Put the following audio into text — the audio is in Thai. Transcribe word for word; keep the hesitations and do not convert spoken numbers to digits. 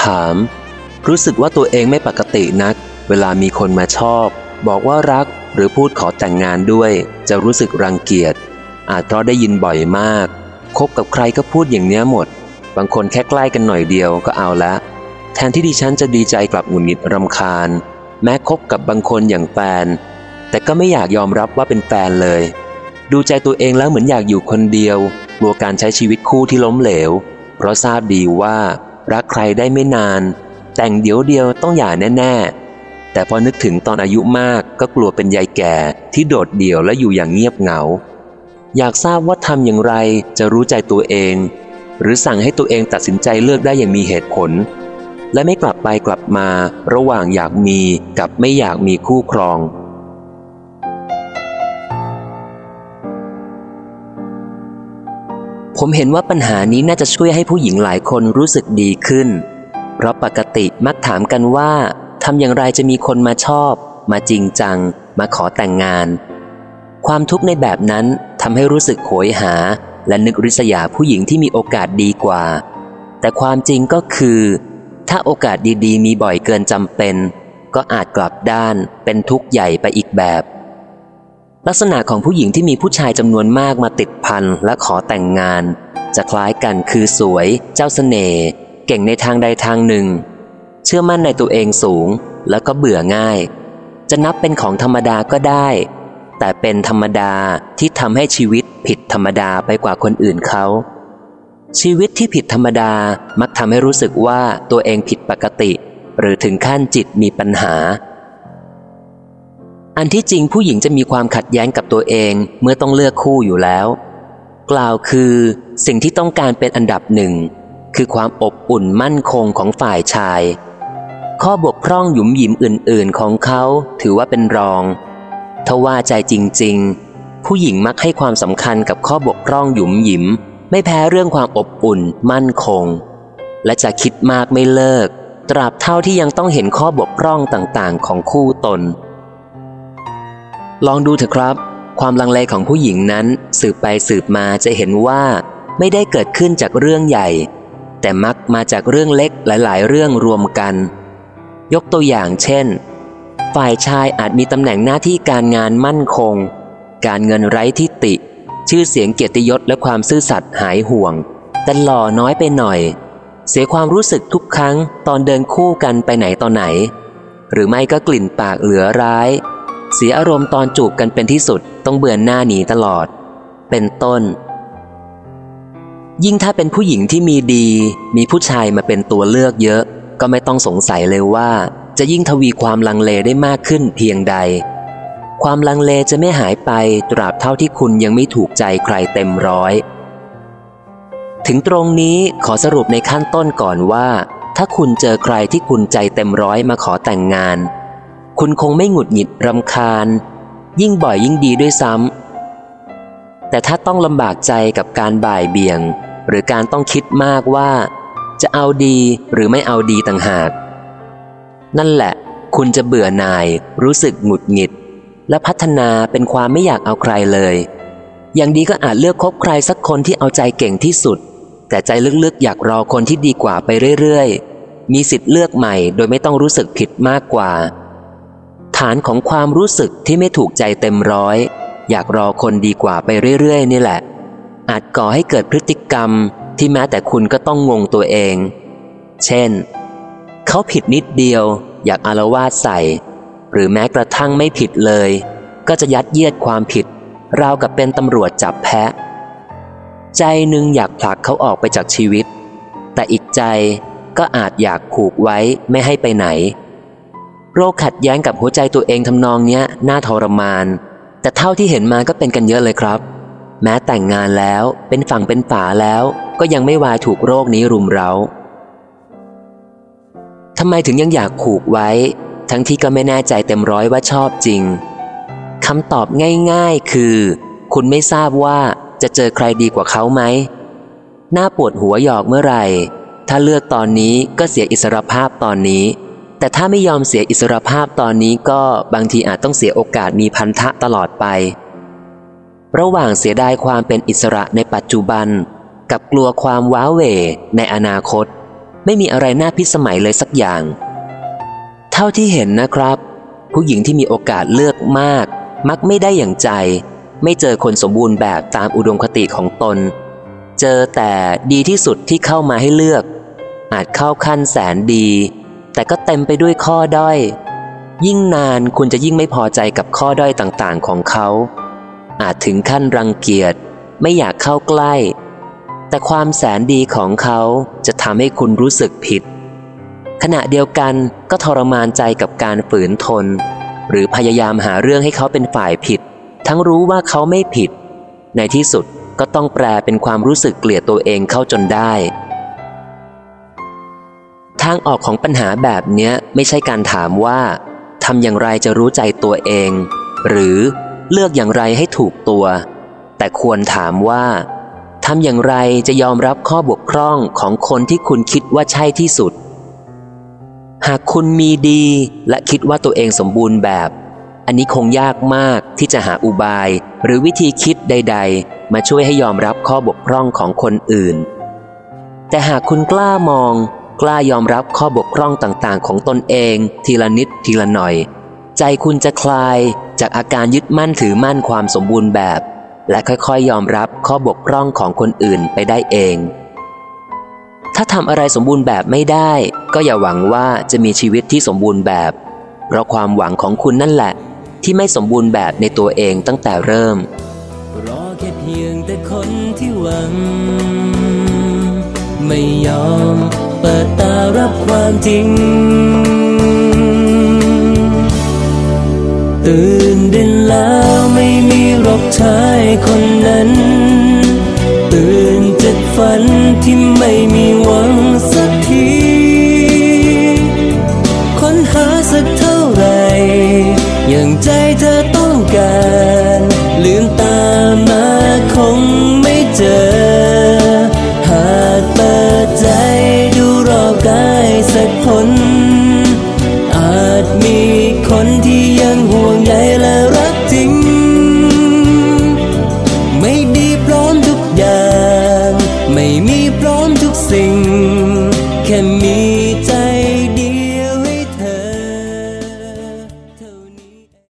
ถามรู้สึกว่าตัวเองไม่ปกตินักเวลามีคนมาชอบบอกว่ารักหรือพูดขอแต่งงานด้วยจะรู้สึกรังเกียจอาจเพราะได้ยินบ่อยมากคบกับใครก็พูดอย่างเนี้ยหมดบางคนแค่ใกล้กันหน่อยเดียวก็เอาละแทนที่ดิฉันจะดีใจกลับหงุดหงิดรำคาญแม้คบกับบางคนอย่างแฟนแต่ก็ไม่อยากยอมรับว่าเป็นแฟนเลยดูใจตัวเองแล้วเหมือนอยากอยู่คนเดียวกลัวการใช้ชีวิตคู่ที่ล้มเหลวเพราะทราบดีว่ารักใครได้ไม่นานแต่งเดี๋ยวเดียวต้องหย่าแน่ๆแต่พอนึกถึงตอนอายุมากก็กลัวเป็นยายแก่ที่โดดเดี่ยวและอยู่อย่างเงียบเหงาอยากทราบว่าทำอย่างไรจะรู้ใจตัวเองหรือสั่งให้ตัวเองตัดสินใจเลือกได้อย่างมีเหตุผลและไม่กลับไปกลับมาระหว่างอยากมีกับไม่อยากมีคู่ครองผมเห็นว่าปัญหานี้น่าจะช่วยให้ผู้หญิงหลายคนรู้สึกดีขึ้นเพราะปกติมักถามกันว่าทำอย่างไรจะมีคนมาชอบมาจริงจังมาขอแต่งงานความทุกข์ในแบบนั้นทำให้รู้สึกโหยหาและนึกริษยาผู้หญิงที่มีโอกาสดีกว่าแต่ความจริงก็คือถ้าโอกาสดีๆมีบ่อยเกินจำเป็นก็อาจกลับด้านเป็นทุกข์ใหญ่ไปอีกแบบลักษณะของผู้หญิงที่มีผู้ชายจำนวนมากมาติดพันและขอแต่งงานจะคล้ายกันคือสวยเจ้าเสน่ห์เก่งในทางใดทางหนึ่งเชื่อมั่นในตัวเองสูงแล้วก็เบื่อง่ายจะนับเป็นของธรรมดาก็ได้แต่เป็นธรรมดาที่ทำให้ชีวิตผิดธรรมดาไปกว่าคนอื่นเขาชีวิตที่ผิดธรรมดามักทำให้รู้สึกว่าตัวเองผิดปกติหรือถึงขั้นจิตมีปัญหาอันที่จริงผู้หญิงจะมีความขัดแย้งกับตัวเองเมื่อต้องเลือกคู่อยู่แล้วกล่าวคือสิ่งที่ต้องการเป็นอันดับหนึ่งคือความอบอุ่นมั่นคงของฝ่ายชายข้อบกพร่องหยุมหยิมอื่นๆของเขาถือว่าเป็นรองทว่าใจจริงๆผู้หญิงมักให้ความสำคัญกับข้อบกพร่องหยุมหยิมไม่แพ้เรื่องความอบอุ่นมั่นคงและจะคิดมากไม่เลิกตราบเท่าที่ยังต้องเห็นข้อบกพร่องต่างๆของคู่ตนลองดูเถอะครับความลังเลของผู้หญิงนั้นสืบไปสืบมาจะเห็นว่าไม่ได้เกิดขึ้นจากเรื่องใหญ่แต่มักมาจากเรื่องเล็กหลายๆเรื่องรวมกันยกตัวอย่างเช่นฝ่ายชายอาจมีตำแหน่งหน้าที่การงานมั่นคงการเงินไร้ทิฏฐิชื่อเสียงเกียรติยศและความซื่อสัตย์หายห่วงแต่หล่อน้อยไปหน่อยเสียความรู้สึกทุกครั้งตอนเดินคู่กันไปไหนต่อไหนหรือไม่ก็กลิ่นปากเหลือร้ายเสียอารมณ์ตอนจูบกันเป็นที่สุดต้องเบือนหน้าหนีตลอดเป็นต้นยิ่งถ้าเป็นผู้หญิงที่มีดีมีผู้ชายมาเป็นตัวเลือกเยอะก็ไม่ต้องสงสัยเลยว่าจะยิ่งทวีความลังเลได้มากขึ้นเพียงใดความลังเลจะไม่หายไปตราบเท่าที่คุณยังไม่ถูกใจใครเต็มร้อยถึงตรงนี้ขอสรุปในขั้นต้นก่อนว่าถ้าคุณเจอใครที่คุณใจเต็มร้อยมาขอแต่งงานคุณคงไม่หงุดหงิดรำคาญยิ่งบ่อยยิ่งดีด้วยซ้ำแต่ถ้าต้องลำบากใจกับการบ่ายเบี่ยงหรือการต้องคิดมากว่าจะเอาดีหรือไม่เอาดีต่างหากนั่นแหละคุณจะเบื่อหน่ายรู้สึกหงุดหงิดและพัฒนาเป็นความไม่อยากเอาใครเลยอย่างดีก็อาจเลือกคบใครสักคนที่เอาใจเก่งที่สุดแต่ใจลึกๆอยากรอคนที่ดีกว่าไปเรื่อยๆมีสิทธิ์เลือกใหม่โดยไม่ต้องรู้สึกผิดมากกว่าฐานของความรู้สึกที่ไม่ถูกใจเต็มร้อยอยากรอคนดีกว่าไปเรื่อยๆนี่แหละอาจก่อให้เกิดพฤติกรรมที่แม้แต่คุณก็ต้องงงตัวเองเช่นเขาผิดนิดเดียวอยากอาละวาดใส่หรือแม้กระทั่งไม่ผิดเลยก็จะยัดเยียดความผิดราวกับเป็นตำรวจจับแพะใจหนึ่งอยากผลักเขาออกไปจากชีวิตแต่อีกใจก็อาจอยากผูกไว้ไม่ให้ไปไหนโรคขัดแย้งกับหัวใจตัวเองทำนองเนี้ยน่าทรมานแต่เท่าที่เห็นมาก็เป็นกันเยอะเลยครับแม้แต่งงานแล้วเป็นฝั่งเป็นฝาแล้วก็ยังไม่วายถูกโรคนี้รุมเร้าทำไมถึงยังอยากผูกไว้ทั้งที่ก็ไม่แน่ใจเต็มร้อยว่าชอบจริงคำตอบง่ายๆคือคุณไม่ทราบว่าจะเจอใครดีกว่าเขาไหมน่าปวดหัวหยอกเมื่อไหร่ถ้าเลือกตอนนี้ก็เสียอิสรภาพตอนนี้แต่ถ้าไม่ยอมเสียอิสรภาพตอนนี้ก็บางทีอาจต้องเสียโอกาสมีพันธะตลอดไประหว่างเสียดายความเป็นอิสระในปัจจุบันกับกลัวความว้าเหวในอนาคตไม่มีอะไรน่าพิสมัยเลยสักอย่าง เท่าที่เห็นนะครับผู้หญิงที่มีโอกาสเลือกมากมักไม่ได้อย่างใจไม่เจอคนสมบูรณ์แบบตามอุดมคติของตนเจอแต่ดีที่สุดที่เข้ามาให้เลือกอาจเข้าขั้นแสนดีแต่ก็เต็มไปด้วยข้อด้อยยิ่งนานคุณจะยิ่งไม่พอใจกับข้อด้อยต่างๆของเขาอาจถึงขั้นรังเกียจไม่อยากเข้าใกล้แต่ความแสนดีของเขาจะทำให้คุณรู้สึกผิดขณะเดียวกันก็ทรมานใจกับการฝืนทนหรือพยายามหาเรื่องให้เขาเป็นฝ่ายผิดทั้งรู้ว่าเขาไม่ผิดในที่สุดก็ต้องแปลเป็นความรู้สึกเกลียดตัวเองเข้าจนได้ทางออกของปัญหาแบบเนี้ยไม่ใช่การถามว่าทำอย่างไรจะรู้ใจตัวเองหรือเลือกอย่างไรให้ถูกตัวแต่ควรถามว่าทำอย่างไรจะยอมรับข้อบกพร่องของคนที่คุณคิดว่าใช่ที่สุดหากคุณมีดีและคิดว่าตัวเองสมบูรณ์แบบอันนี้คงยากมากที่จะหาอุบายหรือวิธีคิดใดๆมาช่วยให้ยอมรับข้อบกพร่องของคนอื่นแต่หากคุณกล้ามองกล้ายอมรับข้อบกพร่องต่างๆของตนเองทีละนิดทีละหน่อยใจคุณจะคลายจากอาการยึดมั่นถือมั่นความสมบูรณ์แบบและค่อยๆยอมรับข้อบกพร่องของคนอื่นไปได้เองถ้าทำอะไรสมบูรณ์แบบไม่ได้ก็อย่าหวังว่าจะมีชีวิตที่สมบูรณ์แบบเพราะความหวังของคุณนั่นแหละที่ไม่สมบูรณ์แบบในตัวเองตั้งแต่เริ่มรอแค่เพียงแต่คนที่หวังไม่ยอมเปิดตารับความจริงตื่นเต้นแล้วไม่มีหรอกชายคนนั้นตื่นจากฝันที่ไม่มีหวังสักทีค้นหาสักเท่าไหร่อย่างใจ